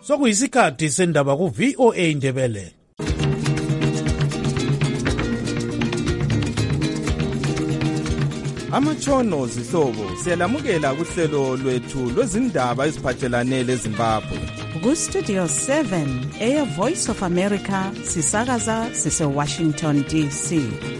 Sokuyisikhathi sendaba ku VOA Indebele. Amatshono zihlobo siyalamukela kuhlelo lwethu lwezindaba eziphathelane leZimbabwe. Ku Studio 7 Air Voice of America sisakaza sise Washington DC.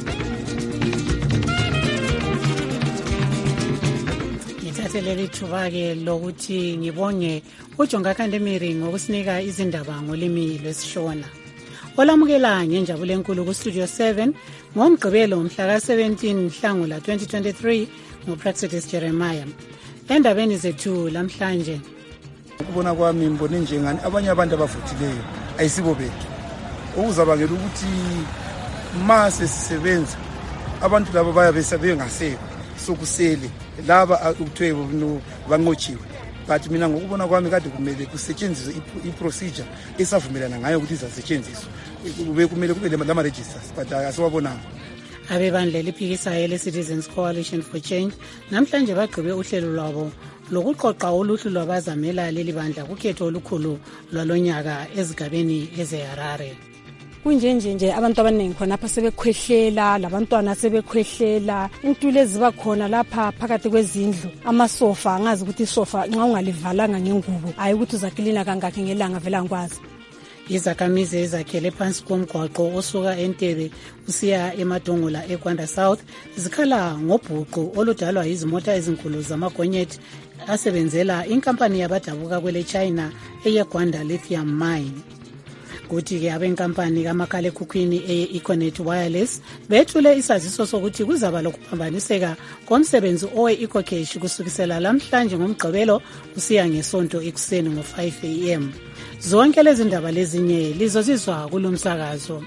Ngithathelele ithuba ke lokuthi ngibonge uJongakande Miri ngokusinika izindaba ngolimi lwesiShona. Olamukela ngenjabulo enkulu ku Studio 7 ngoMgqibelo mhla ka-17 Nhlangula 2023 ngoPraxedis Jeremiah. Endabeni zethu lamhlanje, ukubona kwami mbone njengani abanye abantu abavuthileyo ayisibo bethu, okuzabangela ukuthi mase sisebenza abantu labo bayabe ngasekho sokusele laba ukuthiwe banqotshiwe. But mina ngokubona kwami kade kumele kusetshenziswe i-procedure esavumelana ngayo ukuthi izasetshenziswe. Kumele kube lama registers but asiwabonanga. Abebandla eliphikisayo le-Citizens Coalition for Change namhlanje bagqibe uhlelo lwabo lokuqoqa uluhlu lwabazamela leli bandla kukhetho olukhulu lwalonyaka ezigabeni ezeHarare. Kunjenje abantu abaningi khona lapha sebekhwehlela, labantwana sebekhwehlela, intulo eziba khona lapha phakathi kwezindlu, amasofa angazi ukuthi isofa nxa ungalivalanga ngengubo ayi ukuthi uzaklina kangaki ngelanga vela ngikwazi. Izakhamizi ezakhele phansi komgwaqo osuka eNtebe usiya eMadongola eKwanda South zikhala ngobhuqu oludalwa izimota ezinkulu zamagonyeti asebenzela inkampani yabadabuka kwele China eyeGwanda Lithium Mine. Kuthi-ke abenkampani kamakhalekhukhwini eye-Econet Wireless bethule isaziso sokuthi kuzaba lokuphambaniseka komsebenzi owe-EcoCash kusukisela lamhlanje ngoMgqibelo kusiya ngesonto ekuseni ngo-5 AM. Zonke lezi ndaba lezinye lizozizwa kulomsakazo.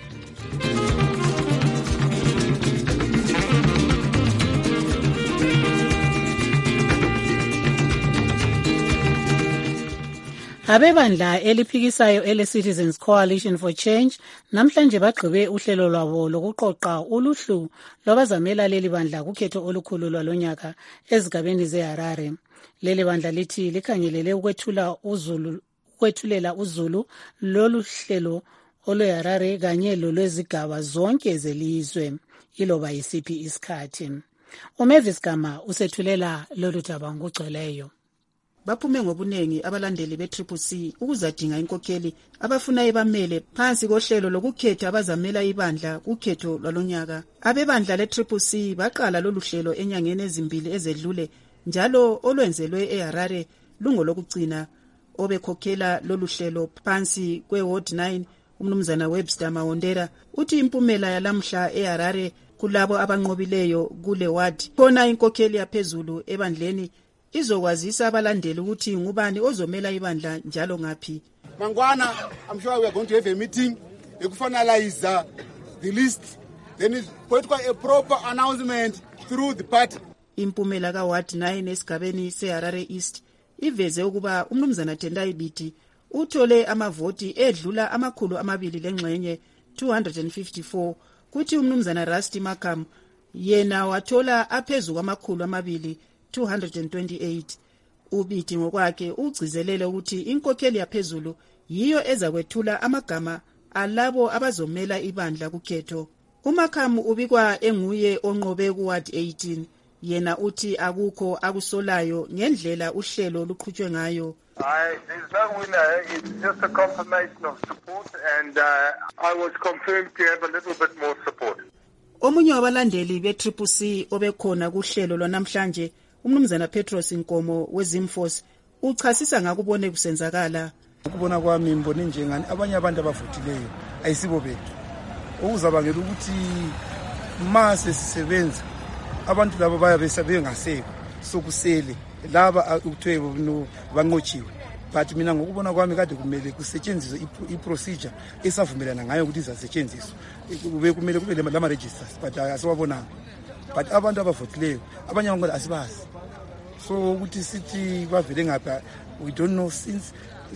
Abebandla eliphikisayo ele-Citizens Coalition for Change namhlanje bagqibe uhlelo lwabo lokuqoqa uluhlu lwabazamela leli bandla kukhetho olukhulu lwalonyaka ezigabeni zeHarare. Leli bandla lithi likhangelele ukwethulela uzulu lolu hlelo olweHarare kanye lolwezigaba zonke zelizwe iloba yisiphi isikhathi. uMavis Gama usethulela lolu daba ngokugcweleyo. Baphume ngobuningi abalandeli be-CCC ukuzadinga inkokheli abafuna ibamele phansi kohlelo lokukhetha abazamela ibandla kukhetho lwalonyaka. Abebandla le-CCC baqala lolu hlelo enyangeni ezimbili ezedlule njalo olwenzelwe eHarare lungolokugcina. Obekhokhela lolu hlelo phansi kwe-Ward 9 umnumzana Webster Mawondera uthi impumela yalamhla eHarare kulabo abanqobileyo kule ward khona inkokheli yaphezulu ebandleni izokwazisa abalandeli ukuthi ngubani ozomela ibandla njalo ngaphi. Mangwana, I'm sure we are going to have a meeting to finalize the list, then it's a proper announcement through the party. Impumela ka Ward 9 esigabeni seHarare East iveze ukuba umnumzana Tendai Biti uthole amavoti edlula amakhulu amabili lengxenye 254 kuthi umnumzana Rusty Makam yena wathola aphezu kwamakhulu amabili 228. Ubiti ngokwakhe ugcizelele ukuthi inkokheli yaphezulu yiyo ezakwethula amagama alabo abazomela ibandla kukhetho. uMakam ubikwa enguye onqobe kuWard 18. Yena uthi akukho akusolayo ngendlela uhlelo luqhutshwe ngayo. There's no winner. It's just a confirmation of support and I was confirmed to have a little bit more support. Omunye wabalandeli be-CCC obekhona kuhlelo lwanamhlanje umnumzana Petros Nkomo weZimforce uchasisa ngakubone kusenzakala. Ukubona kwami mbone njengani abanye abantu abavuthileyo ayisibo bethu, okuzabangela ukuthi mase sisebenza abantu labo bayabe ngasekho sokusele laba ukuthiwe banqotshiwe. But mina ngokubona kwami kade kumele kusetshenziswe i-procedure esavumelana ngayo ukuthi izasetshenziswe. Kumele kube lama registers but asiwabonanga. But abantu abavuthileyo abanye abantu asibazi. So ukuthi sithi bavele ngapha we don't know since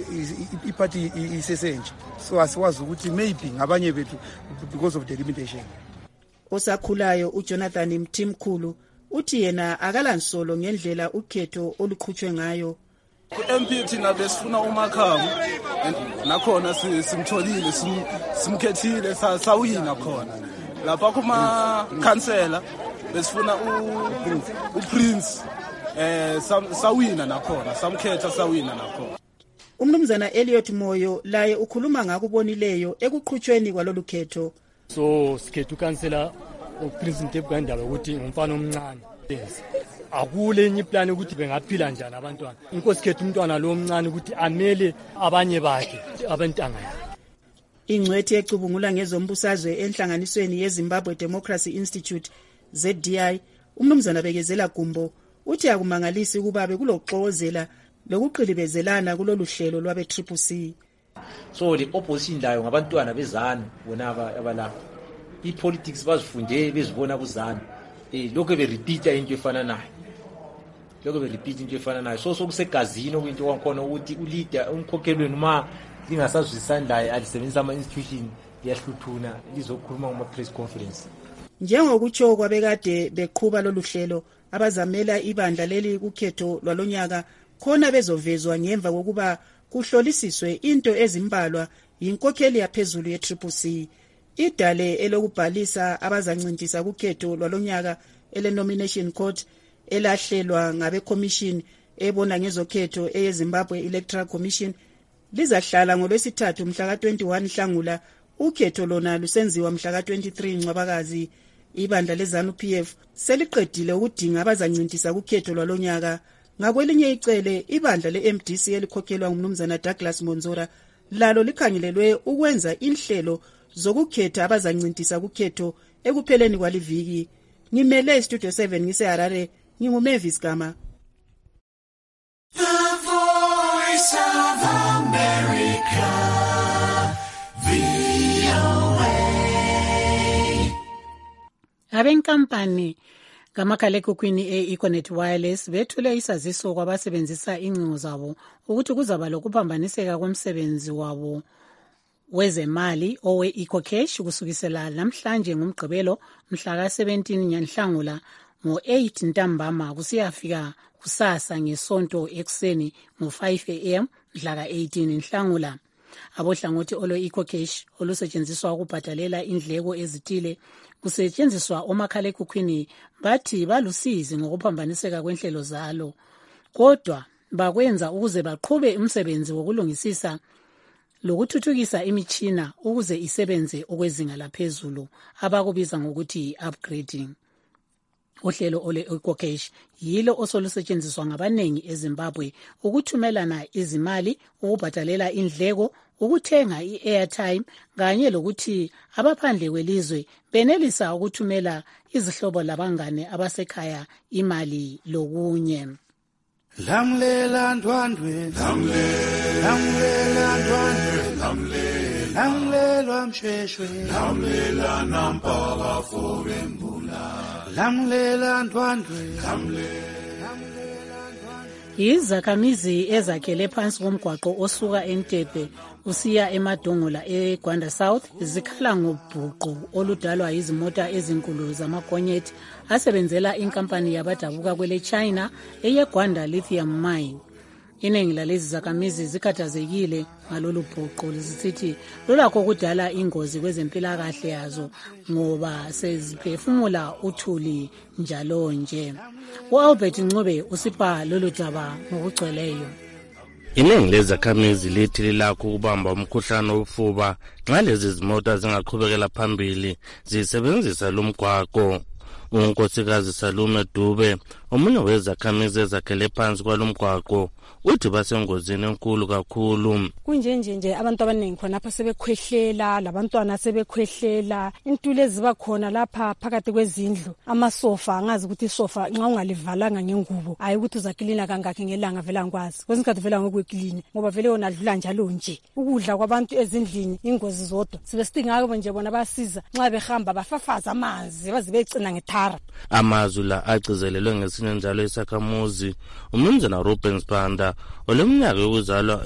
iparty isesenje. So asiwazi ukuthi maybe ngabanye bethu because of the limitation. Osakhulayo uJonathan Mthimkhulu uthi yena akalansolo ngendlela ukhetho oluqhutshwe ngayo. ku-MP thina besifuna uMakhamu nakhona simtholile simkhethile sawina khona lapha kuma-councillor besifuna uPrince sawina nakhona samkhetha sawina nakhona. Umnumzana Elliot Moyo laye ukhuluma ngakubonileyo ekuqhutshweni kwalolu khetho. So sikhetha ukansela uPrince Ntebugandaba ukuthi ngumfana omncane. Akule enye plan ukuthi bengaphila njani abantwana. Inkosi khetha umntwana lo omncane ukuthi amele abanye bakhe abantanga yakhe. Ingcwethi ecubungula ngezombusazwe enhlanganisweni yeZimbabwe Democracy Institute ZDI umnumzana Bekezela Gumbo uthi akumangalisi ukuba bekuloxokozela lokuqilibezelana kulolu hlelo lwabe CCC. So the opposition layo ngabantwana bezana bona abalapha. I-politics bazifunde bezibona kuzana. Lokho berepeata into efana nayo. So sokusegazini kwinto wakhona ukuthi uleader umkhokhelweni uma lingasazwisandayo alisebenzisa ama-institution liyahluthuna lizokhuluma ngama-press conference. Njengokutsho kwabekade beqhuba lolu hlelo abazamela ibandla leli kukhetho lwalonyaka khona bezovezwa ngemva kokuba kuhlolisiswe into ezimbalwa yinkokheli yaphezulu ye-CCC. Idale elokubhalisa abazancintisa kukhetho lwalonyaka ele-nomination court elahlelwa ngabe-commission ebona ngezokhetho eyeZimbabwe Electoral Commission lizahlala ngolwesithathu mhla ka-21 Nhlangula. Ukhetho lona lusenziwa mhla ka-23 Ncwabakazi. Ibandla leZANU-PF seliqedile ukudinga abazancintisa kukhetho lwalonyaka. Ngakwelinye icele ibandla le-MDC elikhokhelwa ngumnumzana Douglas Monzora lalo likhangelelwe ukwenza inhlelo zokukhetha abazancintisa kukhetho ekupheleni kwaliviki. Ngimele Studio 7 ngiseHarare, nginguMavis Gama. The Voice of America, VOA. Abenkampani kamakhalekhukhwini e-Econet Wireless bethule isaziso kwabasebenzisa ingcingo zabo ukuthi kuzaba lokuphambaniseka komsebenzi wabo wezemali owe-EcoCash kusukisela namhlanje ngomgqibelo mhla ka-17 Nhlangula ngo-8 ntambama kusiyafika kusasa ngesonto ekuseni ngo-5 am mhla ka-18 Nhlangula. Abohlangothi olwe-EcoCash olusetshenziswa ukubhadalela indleko ezithile kusetshenziswa omakhalekhukhwini bathi balusizi ngokuphambaniseka kwenhlelo zalo, kodwa bakwenza ukuze baqhube umsebenzi wokulungisisa lokuthuthukisa imitshina ukuze isebenze okwezinga laphezulu abakubiza ngokuthi upgrading. Uhlelo ole-EcoCash yilo osolusetshenziswa ngabanengi eZimbabwe ukuthumelana izimali, ukubhadalela indleko, ukuthenga i-airtime kanye lokuthi abaphandle kwelizwe benelisa ukuthumela izihlobo labangane abasekhaya imali lokunye. Lamlela ndwandwe, lamlela ndwandwe, lamlela msheshwe, lamlela nampaka fobembula, lamlela ndwandwe, Izakhamizi ezakhele phansi komgwaqo osuka eNtebe usiya eMadongola eGwanda South zikhala ngobhuqu oludalwa izimota ezinkulu zamagonyeti asebenzela inkampani yabadabuka kwele China eyeGwanda Lithium Mine. Iningi lalezi zakhamizi zikhathazekile ngalolu bhuqu lisithi lolakho kudala ingozi kwezempilakahle yazo ngoba seziphefumula uthuli njalo nje. U-Albert Ncube usipha lolu daba ngokugcweleyo. Iningi lezakhamizi lithi lilakho ukubamba umkhuhlane wofuba nxa lezi zimota zingaqhubekela phambili zisebenzisa lumgwaqo. Unkosikazi Salume Dube omunye wezakhamizi ezakhele phansi kwalomgwaqo uthi basengozini enkulu kakhulu. Kunjenje abantu abaningi khona lapha sebekhwehlela, labantwana sebekhwehlela, intule eziba khona lapha phakathi kwezindlu, amasofa angazi ukuthi isofa nxa ungalivalanga ngengubo ayi ukuthi uzaklina kangakhe ngelanga vela ngikwazi. Kwesinkathi vela ngokweklini ngoba vele yona adlula njalo nje. Ukudla kwabantu ezindlini ingozi zodwa. Sibe sidingako nje bona basiza nxa behamba bafafaza amanzi baze becina ngethara. Amazwi la agcizelelwe ngesinye njalo isakhamuzi umnumzana Ruben Spanda Sibanda oleminyaka yokuzalwa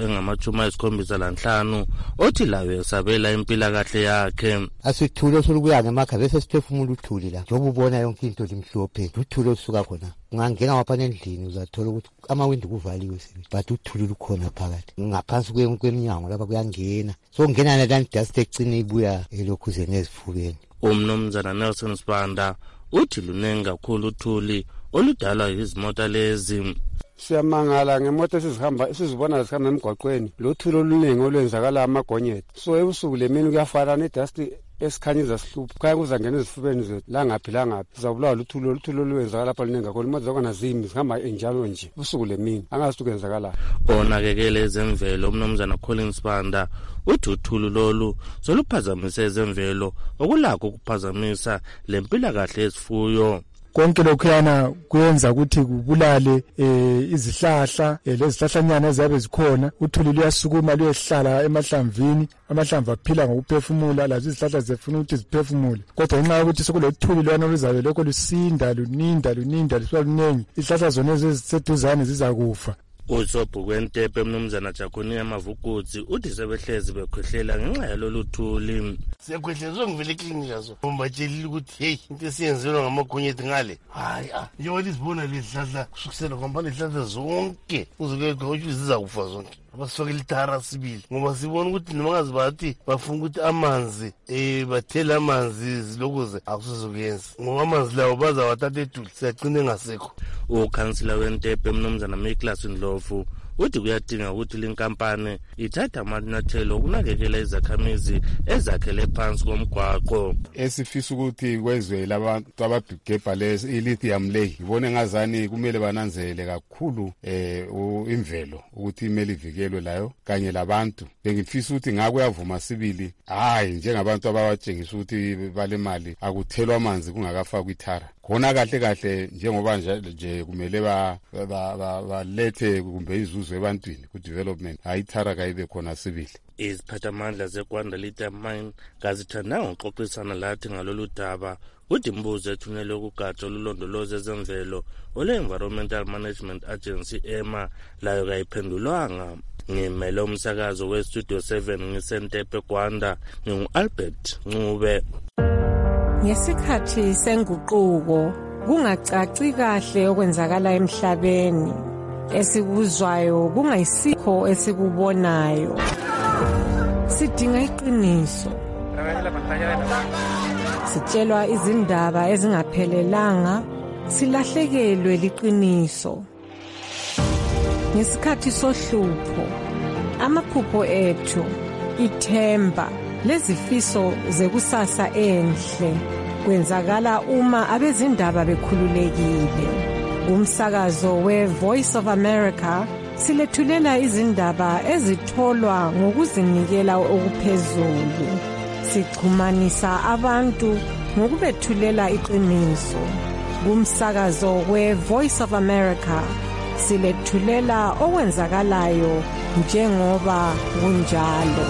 engama-75 othi lawe esabela impilakahle yakhe. Asithule solubuya ngemakha bese siphefumula uthuli la njengoba ubona yonke into limhlophe uthule osuka khona ungangena ngapha endlini uzathola ukuthi amawindi kuvaliwe sebenzi but uthuli lukhona phakathi ngaphansi kweminyango lapha kuyangena so ngena nalani dust ecine ibuya elokhuzeni ezifubeni. Umnumzana Nelson Sibanda uthi lunengi kakhulu uthuli oludalwa yizimota lezi. Siyamangala ngemoto esizibona zihamba emgwaqweni lo thulo oluningi olwenzakala amagonyeti so ebusuku lemini kuyafana nedust esikhanyiza sihlupha kaya kuzangena ezifubeni zethu la ngaphi sizabulawa luthuli olwenzakala lapha luningi kakhulu imoto zakhona zimi zihamba enjalo nje ubusuku lemini angazi ukuthi kwenzakala. Onakekele ezemvelo umnumzana Collins Sibanda uthi uthuli lolu soluphazamise ezemvelo okulakho ukuphazamisa lempilakahle yesifuyo. Konke lokhuyana kuyenza ukuthi kubulale izihlahla lezihlahlanyana ezabe zikhona. Uthuli luyasukuma luyehlala emahlamvini, amahlamvu aphila ngokuphefumula, lazo izihlahla zifuna ukuthi ziphefumule. Kodwa ngenxa yokuthi sekulothuli lwana oluzabe lokho lusinda luninda lisuka lunengi, izihlahla zona eziseduzane zizakufa. Usobhukwentepe umnumzana Jaconia Mavukudzi uthi sebehlezi bekhwehlela ngenxa yalolu thuli. Siyakhwehlezwa ngivele eklinika zo umbatshelile ukuthi hey into esiyenzelwa ngamagonyeti ngale hayi njengoba lizibona lezihlahla kusukisela kwambani izihlahla zonke uzokekho ukuthi zizakufa zonke abasifakela itara sibili ngoba sibona ukuthi noma bathi bafuna ukuthi amanzi bathela amanzi zilokuze akusizokuyenza ngoba amanzi lawo bazawathatha eDuli siyagcina engasekho. Ukhansila wentepe umnumzana Miklas Ndlovu uthi kuyadinga ukuthi linkampani ithatha amanyathelo okunakekela izakhamizi ezakhele phansi komgwaqo. Esifisa ukuthi kwezwe labantu abagebha ilithium le ibone ngazani kumele bananzele kakhulu imvelo ukuthi imele ivikelwe layo kanye labantu. Bengifisa ukuthi ngakuyavuma sibili hayi njengabantu abawatshengisa ukuthi balemali akuthelwa amanzi kungakafakwa ithara. Khona kahle njengoba nje kumele balethe kumbe izuzo ebantwini ku development ayithara kayibe khona sibili. Iziphathamandla zeGwanda Lithium Mine kazithandanga ukuxoxisana lathi ngalolu daba. Uthi imbuzo ethunyelwe kugatsha olulondoloza ezemvelo ole-Environmental Management Agency EMA layo kayiphendulwanga. Ngimele umsakazo we-Studio 7 ngisentepe Gwanda ngingu-Albert Ncube. Ngesikhathi senguquko kungacaci kahle okwenzakala emhlabeni esikuzwayo kungayisikho esikubonayo sidinga iqiniso sitshelwa izindaba ezingaphelelanga silahlekelwe liqiniso ngesikhathi sohlupho amaphupho ethu ithemba lezifiso zekusasa enhle kwenzakala uma abezindaba bekhululekile. Umsakazo we-Voice of America silethulela izindaba ezitholwa ngokuzinikela okuphezulu. Sixhumanisa abantu ngokubethulela iqiniso. Kumsakazo we-Voice of America silethulela okwenzakalayo njengoba kunjalo.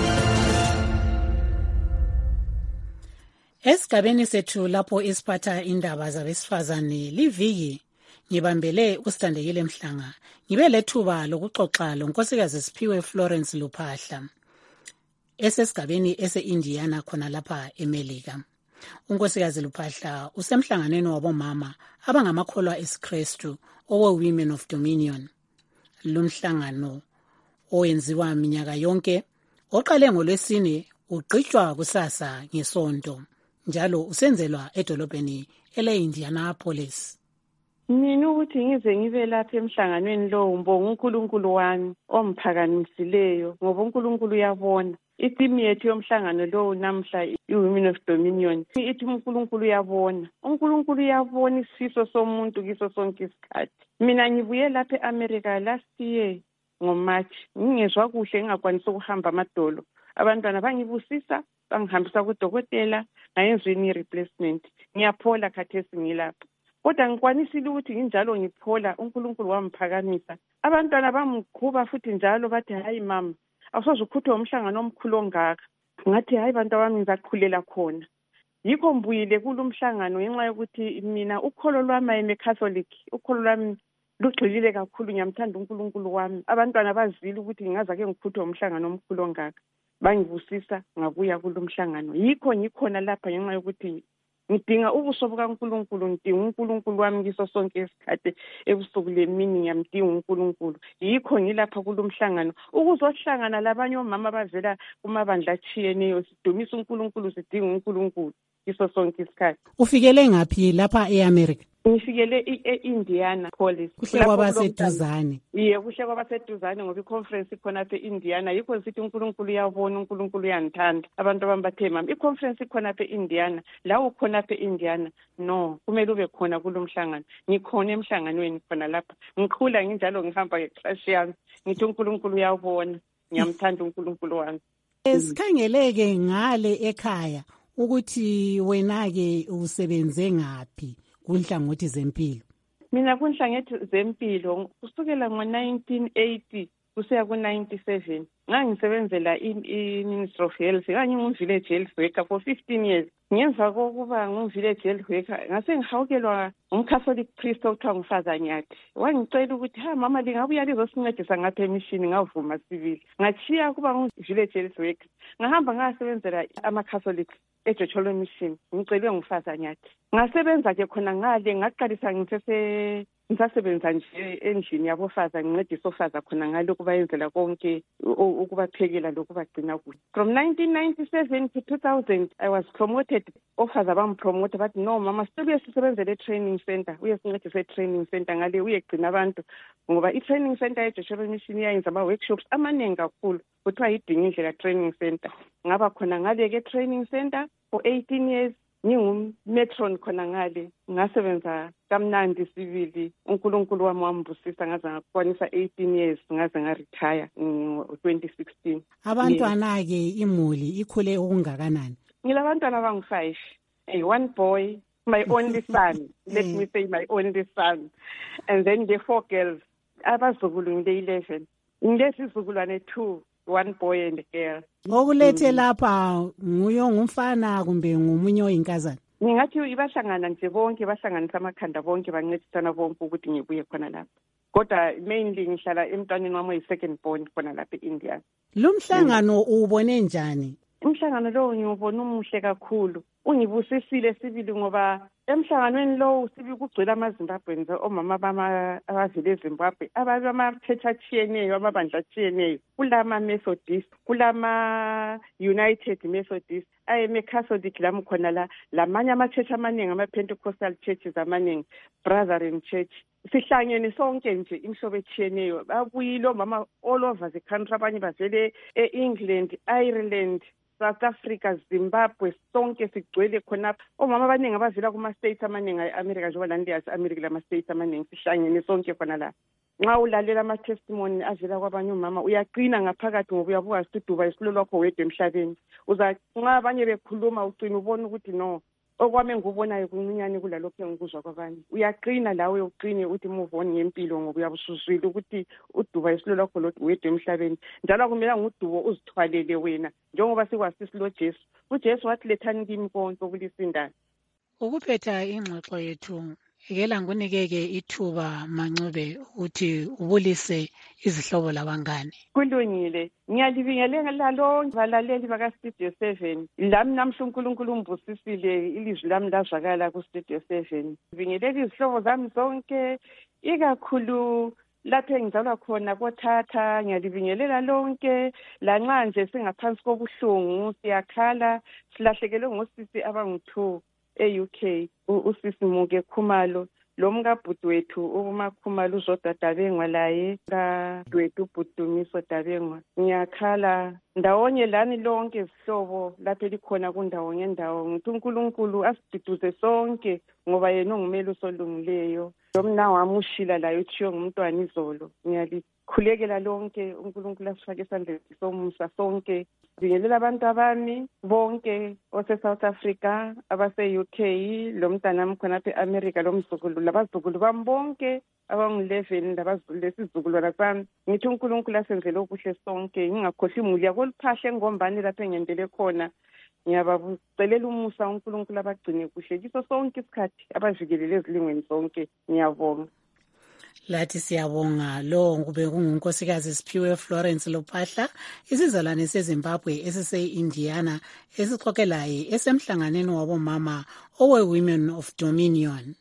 Esigabeni sethu lapho isiphatha indaba zabesifazane liviki ngibambele uSithandekile Mhlanga ngibe lethuba lokuxoxa lonkosikazi Siphiwe Florence Luphahla esesigabeni ese-Indiana khona lapha eMelika. Unkosikazi Luphahla usemhlanganweni wabomama abangamakholwa esiKristu owe-Women of Dominion. Lumhlangano owenziwa minyaka yonke oqale ngoLwesine ugqitshwa kusasa ngeSonto njalo usenzelwa edolobheni ele-Indianapolis. Mina ukuthi ngize ngibe lapha emhlanganweni lo ngibonga uNkulunkulu wami omphakamisileyo ngoba uNkulunkulu uyabona. Itimu yethu yomhlangano lo namhla i-Women of Dominion ithi uNkulunkulu uyabona. uNkulunkulu uyabona isifiso somuntu kiso sonke isikhathi. Mina ngibuye lapha eAmerica last year ngoMarch ngingezwa kuhle ngingakwanisa ukuhamba amadolo. Abantwana bangibusisa bangihambisa kudokotela ngayenzweni i-replacement. Ngiyaphola khathesi ngilapha. Kodwa ngikwanisile ukuthi nginjalo ngiphola uNkulunkulu wamphakamisa. Abantwana bamgquba futhi njalo bathi hayi mama awusoze ukhuthe umhlangano omkhulu ongaka. Ngathi hayi bantu bami ngizaqhulela khona. Yikho mbuyile kulomhlangano ngenxa yokuthi mina ukholo lwami eMcatholic ukholo lwami lugxilile kakhulu. Ngiyamthanda uNkulunkulu wami. Abantwana bazile ukuthi ngingaza ke ngikhuthwe umhlangano omkhulu ongaka. Bangivusisa ngabuya kulomhlangano. Yikho ngikhona lapha ngenxa yokuthi ngidinga ubuso bukaNkulunkulu, ngidinga uNkulunkulu wami kiso sonke isikhathi. Ebusuku lemini ngiyamdinga uNkulunkulu. Yikho ngilapha kulomhlangano ukuzohlangana labanye omama abavela kumabandla atshiyeneyo, sidumisa uNkulunkulu, sidinga uNkulunkulu kiso sonke isikhathi. Ufikele ngaphi lapha eAmerica? Ngifikele e-Indiana Police. Kuhle kwabaseduzane. Iye, kuhle kwabaseduzane ngoba iconference ikhona apha e-Indiana. Yikho sithi uNkulunkulu uyabona, uNkulunkulu uyangithanda. Abantu abambathe mama. Iconference ikhona apha e-Indiana. La ukhona apha e-Indiana. No, kumele ube khona kulomhlangano. Ngikhona emhlanganweni khona lapha. Ngikhula nginjalo ngihamba ngeclass yami. Ngithi uNkulunkulu uyabona. Ngiyamthanda uNkulunkulu wami. Sikhangeleke ngale ekhaya ukuthi wena-ke usebenze ngaphi kunhlangothi zempilo? Mina kunhlangothi zempilo kusukela ngo-1980 kusiya ku-97 ngangisebenzela i-Ministry of Health. Ngangingumvillage health worker for 15 years. Ngemva kokuba ngumvillage health worker ngase ngihawukelwa umcatholic priest okuthiwa nguFaza Nyathi. Wangicela ukuthi mama lingabuya lizosincedisa ngapha emishini. Ngavuma sibili ngachiya kuba ngumvillage health worker, ngahamba ngasebenzela ama-Catholics eJocholo mission. Ngicelwe nguFaza Nyathi. Ngasebenza ke khona ngale ngaqalisa ngisasebenza nje endlini yabofaza, ngincedisa ofaza khona ngale ukubayenzela konke, ukubaphekela lokubagcina kuhle. From 1997 to 2000 I was promoted. Ofaza bampromote bathi no mama sibuye sisebenzele e-training center, uye sincedise e-training center ngale uyegcina abantu ngoba i-training center eJocholo mission iyayenza ama-workshops amaningi kakhulu kuthiwa yidinga indlela training center. Ngaba khona ngale ke training center for 18 years. Ngingummetron khona ngale, ngasebenza kamnandi sibili. uNkulunkulu wami wambusisa ngaze ngakwanisa 18 years ngaze ngaretire ngo-2016. Abantwana-ke imuli ikhule okungakanani? Ngilabantwana abangu-5. One boy, my only son. Let me say my only son. And then the 4 girls. Abazukulu ngile-11. Ngilesizukulwane 2. One boy and a girl. Okulethe lapha nguyo ngumfana kumbe ngumunye oyinkazana? Ngingathi ibahlangana nje bonke, bahlanganisa amakhanda bonke, bancedisana bonke ukuthi ngibuye khona lapha. Kodwa mainly ngihlala emntwaneni wami oyi-second born khona lapha e-India. Lo mhlangano uwubone njani? Umhlangano lo ngiwubona umuhle kakhulu. Ungibusisile sibili ngoba emhlanganweni lo sibi kugcwele amaZimbabweans, omama abavile eZimbabwe, abamachecha atshiyeneyo, amabandla atshiyeneyo. Kulama Methodist, kulama United Methodist, ayeme-Catholic lami khona la, lamanye amachecha amaningi, ama-Pentecostal churches amaningi, Brethren Church. Sihlangene sonke nje imhlobo etshiyeneyo. Babuyile omama all over the country, abanye bavele e-England, Ireland, South Africa, Zimbabwe, sonke sigcwele khonapha. Omama abaningi abavela kuma-states amaningi e-America njengoba lani liyazi America lama-states amaningi, sihlangene sonke khona la. Nxa ulalela ama-testimony avela kwabanye umama uyaqina ngaphakathi ngoba uyabuka isiduba isilo lwakho wedwa emhlabeni. Nxa abanye bekhuluma ucina ubona ukuthi no, okwami ngubonayo kuncinyane kulalokho engikuzwa kwabanye. Uyaqina lawe uqine uthi move on ngempilo ngoba uyabusuzwile ukuthi uduba isilo lwakho wedwa emhlabeni. Njalo kumele ngudubo uzithwalele wena njengoba sikwasisi lo Jesu. uJesu wathi lethani kimi konke okulisindana. Ukuphetha ingxoxo yethu ngeke ngikunike-ke ithuba Mancube ukuthi ubulise izihlobo labangane. Kulungile. Ngiyalibingelela lonke balaleli baka-Studio 7. Lami namhla uNkulunkulu umbusisile ilizwi lami lazwakala ku-Studio 7. Ngibingelela izihlobo zami zonke, ikakhulu lapho engizalwa khona koThatha. Ngiyalibingelela lonke, lanxa nje singaphansi kobuhlungu, siyakhala, silahlekelwe ngosisi abangu-2 e-UK, usisi Muke Khumalo, lo mkabhuti wethu uMakhumalo uZodadabengwa laye kadwethu uBhudumiso Dabengwa. Ngiyakhala ndawonye lani lonke izihlobo lapho likhona kundawo ngendawo. Ngithi uNkulunkulu asiduduze sonke ngoba yena ungumeli usolungileyo. Lomna wami ushila layo uthiywe ngumntwana izolo. Ngiyalikhulekela lonke uNkulunkulu asifake esandleni somusa sonke. Ngibingelela abantu abami bonke ose-South Africa, abase-UK, lo mntanami khona apha e-America, lo mzukulu, labazukulu bami bonke abangu-11 lesizukulwana sami. Ngithi uNkulunkulu asenzele okuhle sonke, ngingakhohlwi imuli yakoluphahla engombane lapho engendele khona. Ngiyabacelela umusa uNkulunkulu abagcine kuhle kiso sonke isikhathi, abavikelele ezilingweni zonke. Ngiyabonga. Lathi siyabonga lo kube kungunkosikazi Siphiwe Florence Lophahla isizalwane seZimbabwe esise-Indiana esixoxelayo esemhlanganweni wabomama owe Women of Dominion.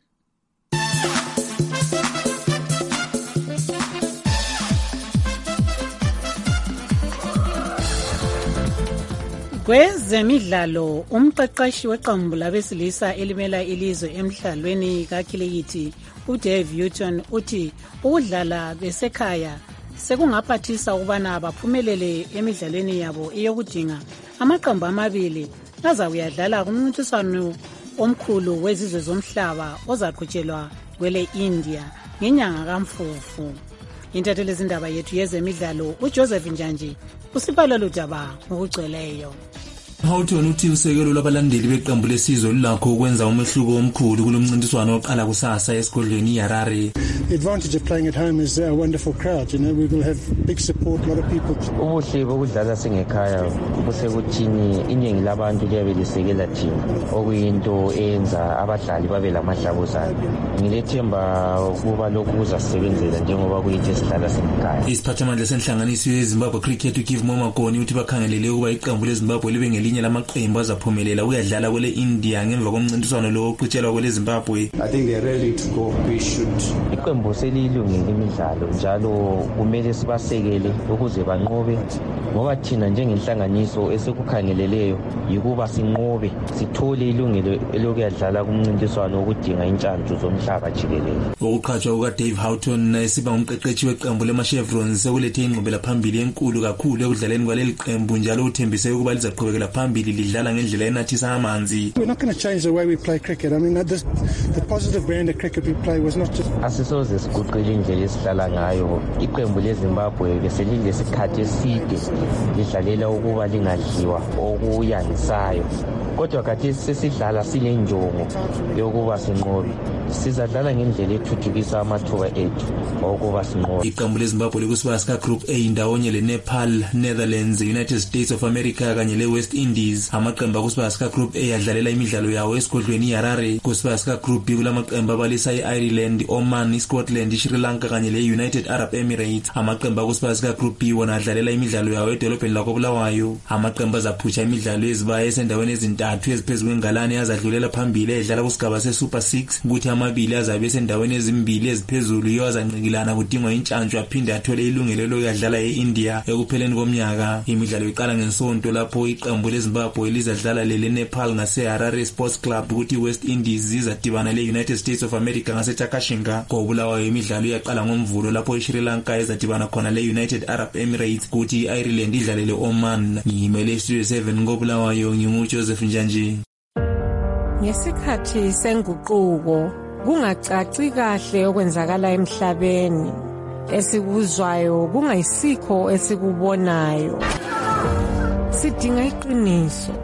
Kwezemidlalo umqeqeshi weqembu labesilisa elimela ilizwe emidlalweni kakhilikithi uDave Houghton uthi ukudlala besekhaya sekungaphathisa ukubana baphumelele emidlalweni yabo eyokudinga amaqembu amabili azakuyadlala kumncintiswano omkhulu wezizwe zomhlaba ozaqhutshelwa kwele India ngenyanga kaMfumfu. Intatheli izindaba yethu yezemidlalo uJoseph Njanji usibala ludaba ngokugcweleyo. Houghton uthi usekelo lwabalandeli beqembu lesizwe lulakho ukwenza umehluko omkhulu kulomncintiswano oqala kusasa esigodlweni iHarare. The advantage of playing at home is a wonderful crowd. You know, we will have big support, a lot of people. Ubuhle bokudlala singekhaya busekuthini iningi labantu liyabe lisekela thina okuyinto eyenza abadlali babe lamahlabuzana. Ngilethemba kuba lokhu kuzasebenzela njengoba kuyinto esidlala singekhaya. Isiphathamandla senhlanganiso yeZimbabwe Cricket uGive Momakoni uthi bakhangelele ukuba iqembu leZimbabwe libe ngelinye lamaqembu azaphumelela ukuyadlala kwele India ngemva komncintiswano lo oqhutshelwa kwele Zimbabwe. I think they're ready to go. We should. Iqembu selilungile imidlalo njalo kumele sibasekele ukuze banqobe ngoba thina njengenhlanganiso esekukhangeleleyo yikuba sinqobe sithole ilungelo elokuyadlala kumncintiswano okudinga intshantshu zomhlaba jikelele. Ukuqhatshwa kukaDave Houghton esiba umqeqeshi weqembu lemaChevrons sekulethe ingqubela phambili enkulu kakhulu ekudlaleni kwaleli qembu njalo uthembise ukuba lizaqhubekela phambili lidlala ngendlela enathisa amanzi. We're not going to change the way we play cricket. I mean, the positive brand of cricket we play was not just asisoze siguqile indlela esidlala ngayo. Iqembu leZimbabwe beselilesikhathi eside lidlalela ukuba lingadliwa okuyangisayo kodwa khathesi sesidlala silenjongo yokuba sinqobe. Sizadlala ngendlela ethuthukisa amathuba ethu okuba sinqobe. Iqembu leZimbabwe likusibaya sika Group A ndawonye leNepal, Netherlands, United States of America kanye leWest Indies. Amaqembu akusibaya sika Group A adlalela imidlalo yawo esigodlweni iHarare. Kusibaya sika Group B kulamaqembu abalisa iIreland, Oman, Scotland, Sri Lanka kanye leUnited Arab Emirates. Amaqembu akusibaya sika Group B wona adlalela imidlalo yawo edolobheni lakoBulawayo. Amaqembu azaphutsha imidlalo ezibaya esendaweni ezintathu eziphezulu kwengalane azadlulela phambili edlala kusigaba seSuper 6 ukuthi amabili azabe esendaweni ezimbili eziphezulu yiyo azanqikilana kudingwa intshantshu aphinde athole ilungelo lokuyadlala eIndia ekupheleni komnyaka. Imidlalo iqala ngensonto lapho iqembu leZimbabwe lizadlala leNepal ngaseHarare Sports Club ukuthi iWest Indies zizadibana leUnited States of America ngaseTakashinga. KoBulawayo imidlalo iyaqala ngoMvulo lapho iSri Lanka izadibana khona leUnited Arab Emirates ukuthi iIreland idlale leOman. Ngimele Studio 7 koBulawayo nginguJoseph Njanji. Ngesikhathi senguquko kungacaci kahle okwenzakala emhlabeni esikuzwayo kungayisikho esikubonayo. Sidinga iqiniso.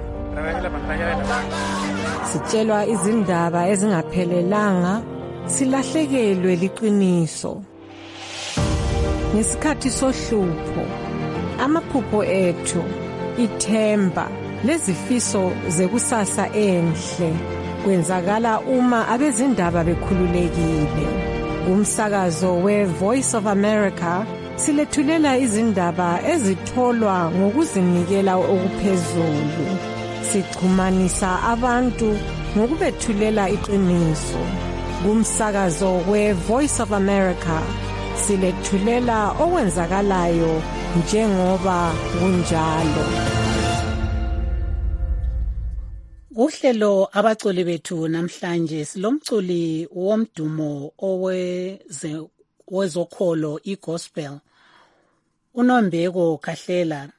Sitshelwa izindaba ezingaphelelanga silahlekelwe liqiniso. Ngesikhathi sohlupho amaphupho ethu ithemba lezifiso zekusasa enhle kwenzakala uma abezindaba bekhululekile. Umsakazo weVoice of America silethulela izindaba ezitholwa ngokuzinikela okuphezulu. Sixhumanisa abantu ngokubethulela iqiniso. Umsakazo weVoice of America silethulela okwenzakalayo njengoba kunjalo. Uhlelo abaculi bethu namhlanje silomculi womdumo wezokholo igospel uNombeko Kahlela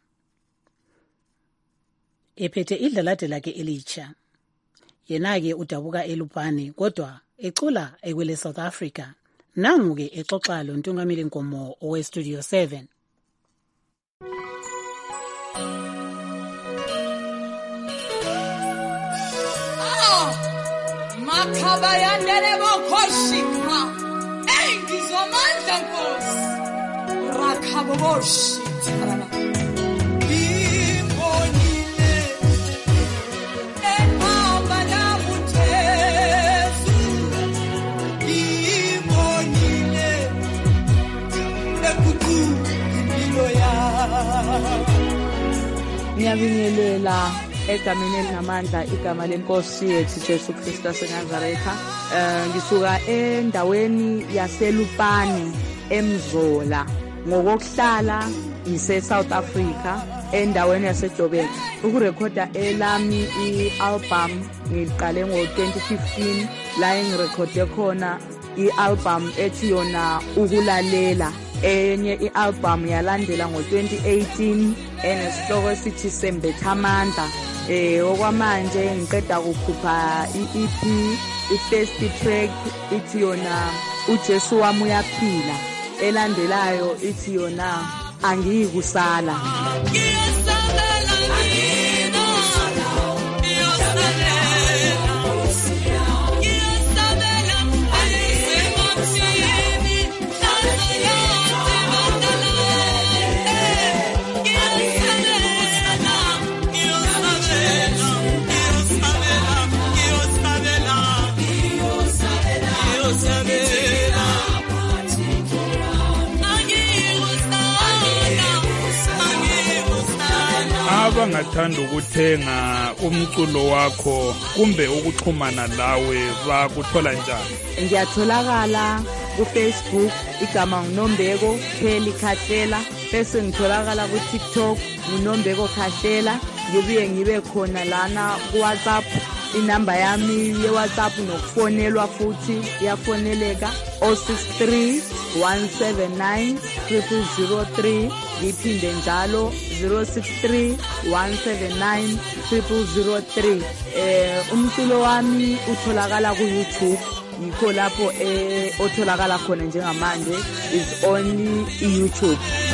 ephethe idlalade lakhe elitsha. Yena-ke udabuka eLupane kodwa ecula ekwele South Africa. Nangu-ke exoxa lo Ntungamili Nkomo oweStudio 7. Makhaba yandele bokhoshika engizomandla Nkosi rakhabo boshika ibonile ehamba nabuthezu ibonile Ngiyabingelela egameni elinamandla igama lenkosi yethu Jesu Kristu waseNazaretha. Ngisuka endaweni yaseLupane eMzola. Ngokuhlala ngise South Africa endaweni yaseJoburg. Ukurekhoda elami i-album ngiqale ngo-2015 la engirekhode khona i-album ethi yona ukulalela. Enye i-album yalandela ngo-2018 enesihloko esithi Sembetha Amandla. Okwamanje ngiqeda ukukhupha i-EP, i-first track ithi yona uJesu wami uyaphila. Elandelayo ithi yona angiyikusala. Abangathanda ukuthenga umculo wakho kumbe ukuxhumana lawe bakuthola njani? Ngiyatholakala ku-Facebook igama nguNombeko Kelly Khahlela, bese ngitholakala ku-TikTok nguNombeko Khahlela. Ngibuye ngibe khona lana ku-WhatsApp. Inamba yami ye-WhatsApp nokufonelwa futhi iyafoneleka 063 179 0003. Ngiphinde njalo 063 179 0003. Umculo wami utholakala ku-YouTube. Yikho lapho otholakala khona njengamanje is only YouTube.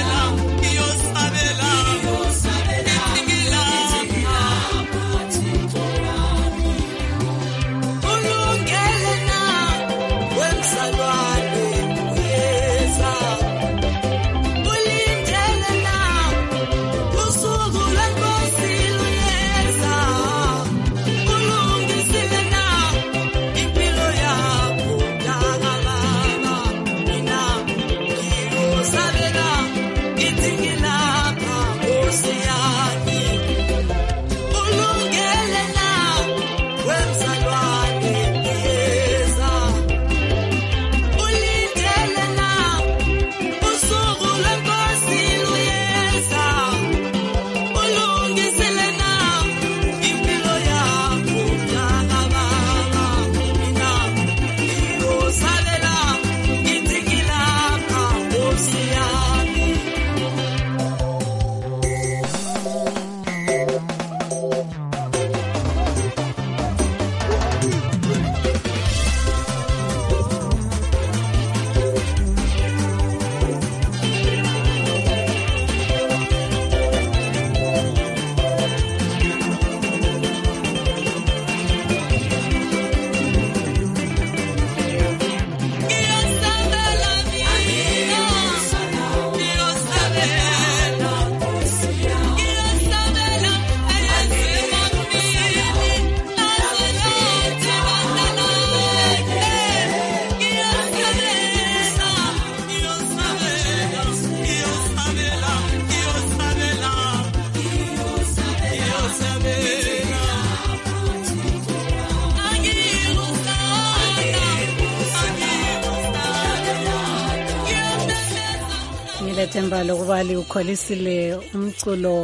Ngilethemba lokuba liukholisile umculo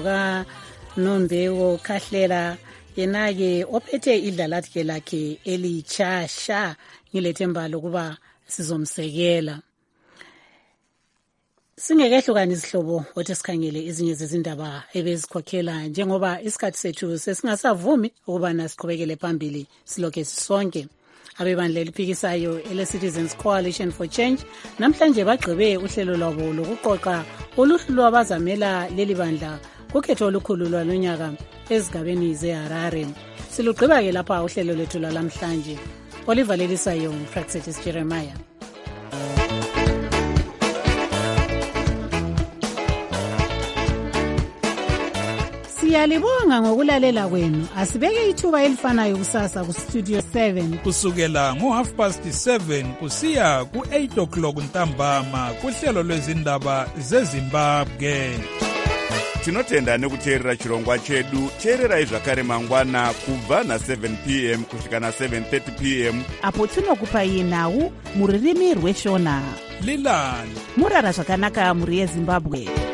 kaNombeko Khahlela, yena-ke ophethe idlalathi lakhe elitshasha. Ngilethemba lokuba sizomsekela. Singekehlukani isihlobo othi sikhangele ezinye zezindaba ebezikhokhela njengoba isikhathi sethu sesingasavumi ukuba nasiqhubekele phambili silokhe sisonke. Abebandla eliphikisayo ele-Citizens Coalition for Change namhlanje bagqibe uhlelo lwabo lokuqoqa uluhlu lwabazamela leli bandla kukhetho olukhulu lwalonyaka ezigabeni zeHarare. Silugqiba-ke lapha uhlelo lwethu lwalamhlanje. Oliver Lelisayo, Praxetis Jeremiah. Siyalibonga ngokulalela kwenu. Asibeke ithuba elifanayo kusasa ku Studio 7 kusukela ngo7:30 kusiya ku8 o'clock ntambama kuhlelo lwezindaba zeZimbabwe. tinotenda nekuteerera chirongwa chedu. teererai zvakare mangwana kubva na7 p.m. kusvika na7:30 p.m. apo tinokupai nhau mururimi rweshona. lilani murara zvakanaka mhuri yezimbabwe.